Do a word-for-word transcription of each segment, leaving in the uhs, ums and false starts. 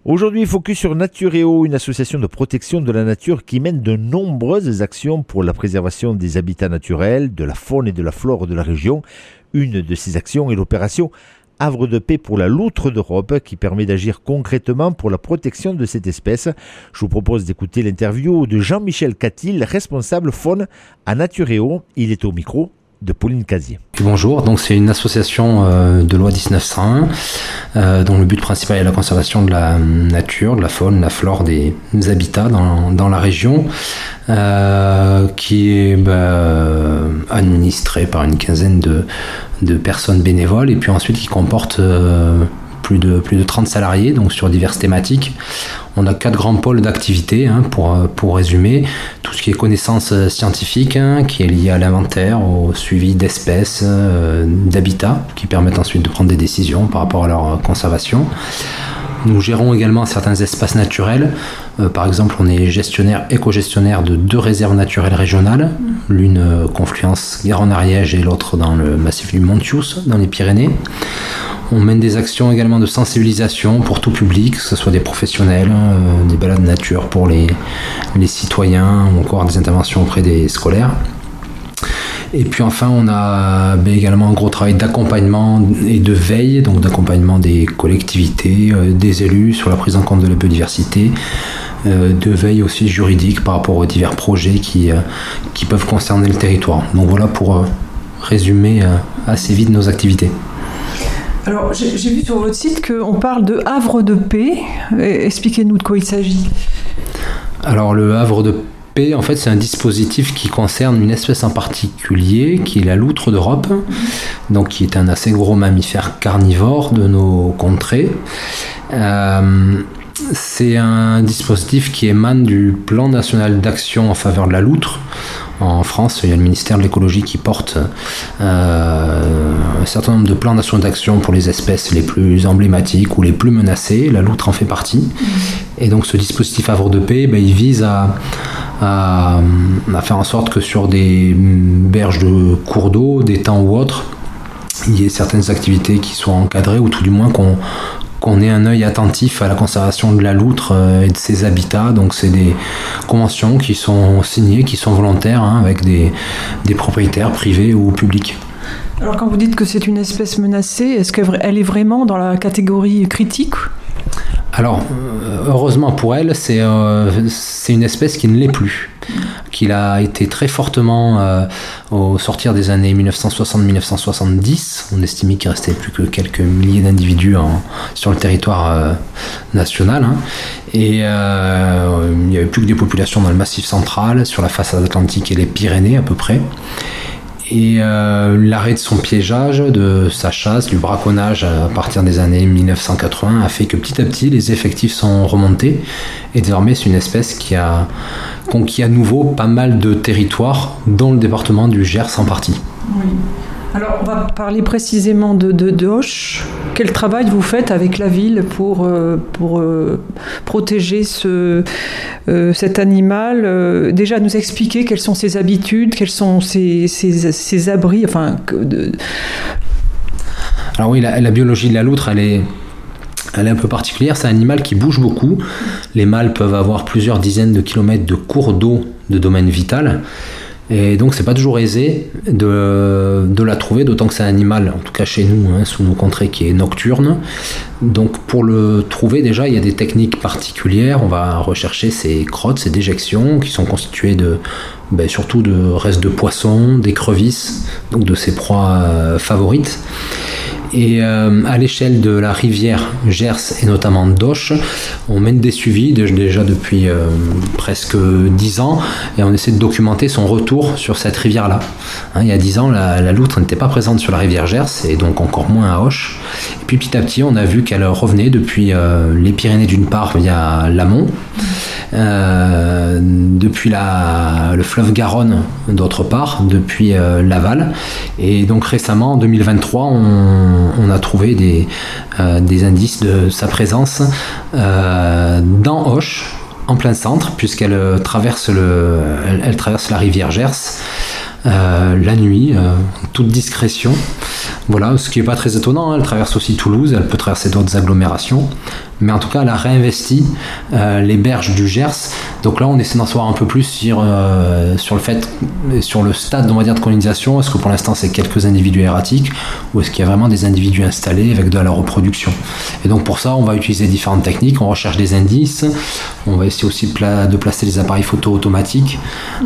Aujourd'hui, focus sur Naturéo, une association de protection de la nature qui mène de nombreuses actions pour la préservation des habitats naturels, de la faune et de la flore de la région. Une de ces actions est l'opération Havre de paix pour la loutre d'Europe qui permet d'agir concrètement pour la protection de cette espèce. Je vous propose d'écouter l'interview de Jean-Michel Catil, responsable faune à Naturéo. Il est au micro de Pauline Casier. Bonjour, donc c'est une association euh, de loi dix-neuf cent un euh, dont le but principal est la conservation de la nature, de la faune, de la flore des, des habitats dans, dans la région, euh, qui est bah, administrée par une quinzaine de, de personnes bénévoles et puis ensuite qui comporte euh, plus de, plus de trente salariés, donc sur diverses thématiques. On a quatre grands pôles d'activité, hein, pour, pour résumer. Tout ce qui est connaissance scientifique, hein, qui est lié à l'inventaire, au suivi d'espèces, euh, d'habitats, qui permettent ensuite de prendre des décisions par rapport à leur conservation. Nous gérons également certains espaces naturels. Euh, par exemple, on est gestionnaire, éco-gestionnaire de deux réserves naturelles régionales, l'une euh, confluence Garonne-Ariège et l'autre dans le massif du Montius, dans les Pyrénées. On mène des actions également de sensibilisation pour tout public, que ce soit des professionnels, euh, des balades nature pour les, les citoyens ou encore des interventions auprès des scolaires. Et puis enfin, on a ben, également un gros travail d'accompagnement et de veille, donc d'accompagnement des collectivités, euh, des élus sur la prise en compte de la biodiversité, euh, de veille aussi juridique par rapport aux divers projets qui, euh, qui peuvent concerner le territoire. Donc voilà pour euh, résumer euh, assez vite nos activités. Alors, j'ai, j'ai vu sur votre site qu'on parle de havre de paix. Expliquez-nous de quoi il s'agit. Alors, le havre de paix, en fait, c'est un dispositif qui concerne une espèce en particulier, qui est la loutre d'Europe, donc qui est un assez gros mammifère carnivore de nos contrées. Euh, c'est un dispositif qui émane du plan national d'action en faveur de la loutre. En France, il y a le ministère de l'écologie qui porte euh, un certain nombre de plans nationaux d'action pour les espèces les plus emblématiques ou les plus menacées. La loutre en fait partie. Mmh. Et donc ce dispositif Havre de paix, ben, il vise à, à, à faire en sorte que sur des berges de cours d'eau, d'étangs ou autres, il y ait certaines activités qui soient encadrées ou tout du moins qu'on qu'on ait un œil attentif à la conservation de la loutre et de ses habitats. Donc c'est des conventions qui sont signées, qui sont volontaires, hein, avec des, des propriétaires privés ou publics. Alors quand vous dites que c'est une espèce menacée, est-ce qu'elle est vraiment dans la catégorie critique ? Alors, heureusement pour elle, c'est, euh, c'est une espèce qui ne l'est plus, qui a été très fortement, euh, au sortir des années dix-neuf cent soixante à dix-neuf cent soixante-dix, on estimait qu'il restait plus que quelques milliers d'individus en, sur le territoire euh, national, hein, et euh, il n'y avait plus que des populations dans le Massif central, sur la façade atlantique et les Pyrénées à peu près. Et euh, l'arrêt de son piégeage, de sa chasse, du braconnage à partir des années dix-neuf cent quatre-vingts a fait que petit à petit les effectifs sont remontés et désormais c'est une espèce qui a conquis à nouveau pas mal de territoires, dont le département du Gers en partie. Oui. Alors on va parler précisément de, de, de Auch. Quel travail vous faites avec la ville pour, euh, pour euh, protéger ce, euh, cet animal euh, déjà nous expliquer quelles sont ses habitudes, quels sont ses, ses, ses abris, enfin... De... Alors oui, la, la biologie de la loutre, elle est... Elle est un peu particulière, c'est un animal qui bouge beaucoup. Les mâles peuvent avoir plusieurs dizaines de kilomètres de cours d'eau de domaine vital. Et donc c'est pas toujours aisé de, de la trouver, d'autant que c'est un animal, en tout cas chez nous, hein, sous nos contrées, qui est nocturne. Donc pour le trouver, déjà, il y a des techniques particulières. On va rechercher ses crottes, ses déjections, qui sont constituées de, ben, surtout de restes de poissons, d'écrevisses, donc de ses proies euh, favorites. Et euh, à l'échelle de la rivière Gers et notamment d'Auch, on mène des suivis de, déjà depuis euh, presque dix ans et on essaie de documenter son retour sur cette rivière-là. Hein, il y a dix ans, la, la loutre n'était pas présente sur la rivière Gers et donc encore moins à Auch. Et puis petit à petit, on a vu qu'elle revenait depuis euh, les Pyrénées d'une part via l'amont, euh, depuis la, le fleuve Garonne d'autre part, depuis euh, l'aval. Et donc récemment, en deux mille vingt-trois, on on a trouvé des, euh, des indices de sa présence euh, dans Auch, en plein centre, puisqu'elle traverse, le, elle, elle traverse la rivière Gers euh, la nuit, euh, toute discrétion. Voilà, ce qui n'est pas très étonnant, hein. Elle traverse aussi Toulouse, elle peut traverser d'autres agglomérations, mais en tout cas elle a réinvesti euh, les berges du Gers. Donc là on essaie d'en savoir un peu plus sur, euh, sur le fait, sur le stade on va dire, de colonisation. Est-ce que pour l'instant c'est quelques individus erratiques ou est-ce qu'il y a vraiment des individus installés avec de la reproduction? Et donc pour ça on va utiliser différentes techniques, on recherche des indices, on va essayer aussi de, pla- de placer les appareils photo automatiques.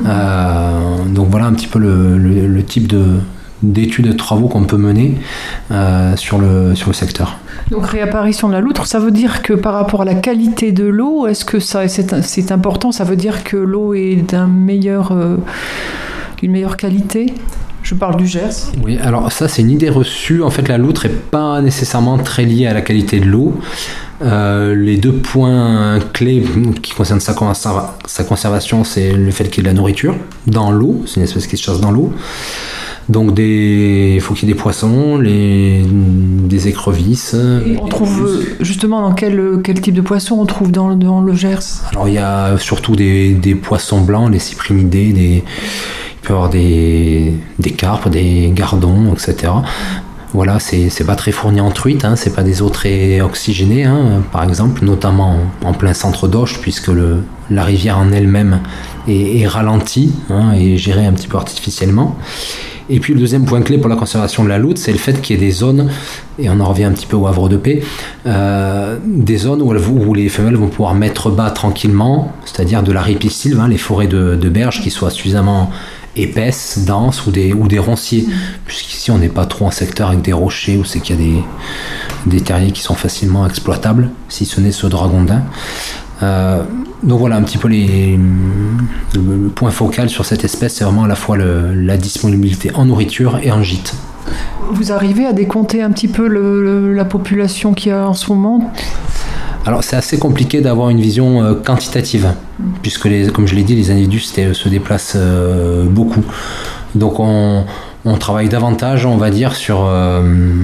Euh, donc voilà un petit peu le, le, le type de d'études et de travaux qu'on peut mener euh, sur, le, sur le secteur. Donc réapparition de la loutre, ça veut dire que par rapport à la qualité de l'eau, est-ce que ça, c'est, c'est important? Ça veut dire que l'eau est d'un meilleur, euh, d'une meilleure qualité? Je parle du Gers. Oui, alors ça c'est une idée reçue. En fait la loutre n'est pas nécessairement très liée à la qualité de l'eau. Euh, les deux points clés qui concernent sa, conserva- sa conservation, c'est le fait qu'il y ait de la nourriture dans l'eau, c'est une espèce qui se chasse dans l'eau. Donc des, il faut qu'il y ait des poissons, les, des écrevisses. Et on trouve justement dans quel, quel type de poisson on trouve dans, dans le Gers? Alors il y a surtout des, des poissons blancs, les cyprinidés, des, il peut y avoir des, des carpes, des gardons, et cetera. Voilà, c'est, c'est pas très fourni en truite, hein, c'est pas des eaux très oxygénées, hein, par exemple, notamment en, en plein centre d'Auch, puisque le, la rivière en elle-même est, est ralentie, hein, et gérée un petit peu artificiellement. Et puis le deuxième point clé pour la conservation de la loutre, c'est le fait qu'il y ait des zones, et on en revient un petit peu au Havre de Paix, euh, des zones où, elles, où les femelles vont pouvoir mettre bas tranquillement, c'est-à-dire de la ripisylve, hein, les forêts de, de berges qui soient suffisamment épaisses, denses, ou des, ou des ronciers, mmh. puisqu'ici on n'est pas trop en secteur avec des rochers, où c'est qu'il y a des, des terriers qui sont facilement exploitables, si ce n'est ceux de Ragondin. Euh, donc voilà un petit peu les, le, le point focal sur cette espèce, c'est vraiment à la fois le, la disponibilité en nourriture et en gîte. Vous arrivez à décompter un petit peu le, le, la population qu'il y a en ce moment? Alors c'est assez compliqué d'avoir une vision euh, quantitative, puisque les, comme je l'ai dit, les individus se déplacent euh, beaucoup. Donc on, on travaille davantage, on va dire, sur euh,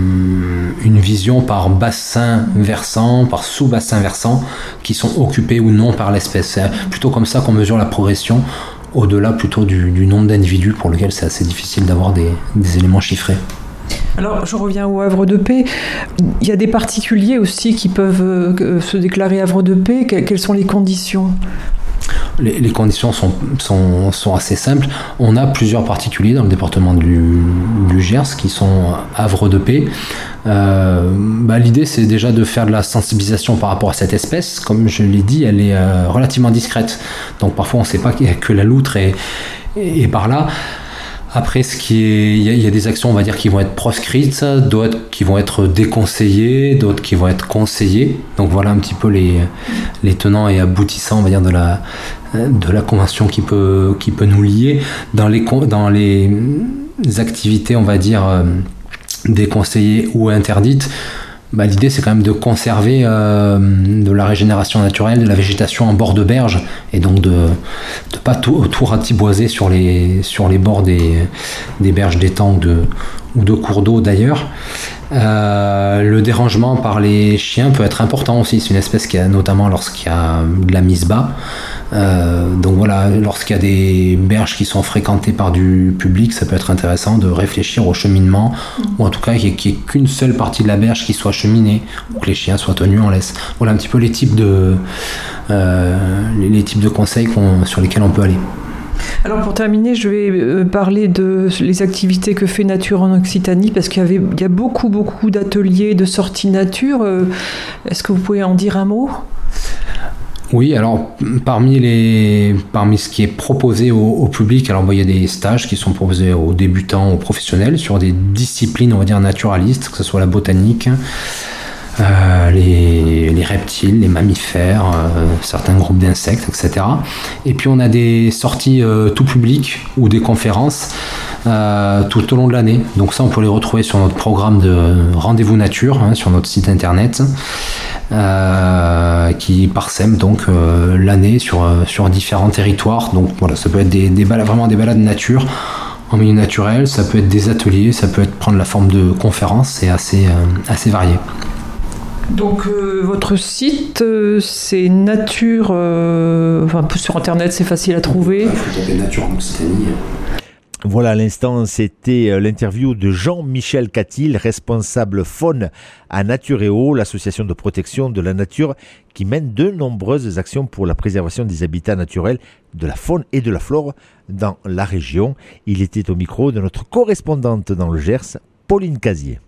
une vision par bassin versant, par sous-bassin versant, qui sont occupés ou non par l'espèce. C'est plutôt comme ça qu'on mesure la progression, au-delà plutôt du, du nombre d'individus, pour lequel c'est assez difficile d'avoir des, des éléments chiffrés. Alors, je reviens au Havre de Paix. Il y a des particuliers aussi qui peuvent euh, se déclarer Havre de Paix. Que, quelles sont les conditions ? Les, les conditions sont, sont, sont assez simples. On a plusieurs particuliers dans le département du, du Gers qui sont Havre de Paix. Euh, bah, l'idée, c'est déjà de faire de la sensibilisation par rapport à cette espèce. Comme je l'ai dit, elle est euh, relativement discrète. Donc parfois, on ne sait pas que la loutre est, est, est par là. Après, ce qui est, il y, y a des actions, on va dire, qui vont être proscrites, d'autres qui vont être déconseillées, d'autres qui vont être conseillées. Donc voilà un petit peu les, les tenants et aboutissants, on va dire, de la, de la convention qui peut, qui peut nous lier. Dans les, dans les activités, on va dire, déconseillées ou interdites, bah, l'idée c'est quand même de conserver euh, de la régénération naturelle, de la végétation en bord de berge, et donc de ne pas tout, tout ratiboiser sur les, sur les bords des, des berges d'étangs ou de, ou de cours d'eau d'ailleurs. Euh, le dérangement par les chiens peut être important aussi, c'est une espèce qui a, notamment lorsqu'il y a de la mise bas. Euh, donc voilà, lorsqu'il y a des berges qui sont fréquentées par du public, ça peut être intéressant de réfléchir au cheminement, mmh. ou en tout cas qu'il n'y ait, qu'il y ait qu'une seule partie de la berge qui soit cheminée, ou que les chiens soient tenus en laisse. Voilà un petit peu les types de, euh, les, les types de conseils qu'on, sur lesquels on peut aller. Alors pour terminer, je vais parler de les activités que fait Nature en Occitanie, parce qu'il y, avait, il y a beaucoup, beaucoup d'ateliers, de sorties nature. Est-ce que vous pouvez en dire un mot ? Oui, alors parmi, les, parmi ce qui est proposé au, au public, alors bah, il y a des stages qui sont proposés aux débutants, aux professionnels, sur des disciplines, on va dire, naturalistes, que ce soit la botanique, Euh, les, les reptiles, les mammifères, euh, certains groupes d'insectes, et cetera. Et puis on a des sorties euh, tout public ou des conférences euh, tout au long de l'année. Donc ça, on peut les retrouver sur notre programme de Rendez-vous Nature, hein, sur notre site internet, euh, qui parsème donc euh, l'année sur, sur différents territoires. Donc voilà, ça peut être des, des balades, vraiment des balades nature en milieu naturel, ça peut être des ateliers, ça peut être prendre la forme de conférences, c'est assez, euh, assez varié. Donc euh, votre site, euh, c'est Nature, euh, enfin sur internet c'est facile à trouver. Il faut taper Nature en Occitanie. Voilà, à l'instant, c'était l'interview de Jean-Michel Catil, responsable faune à Naturéo, l'association de protection de la nature qui mène de nombreuses actions pour la préservation des habitats naturels, de la faune et de la flore dans la région. Il était au micro de notre correspondante dans le Gers, Pauline Casier.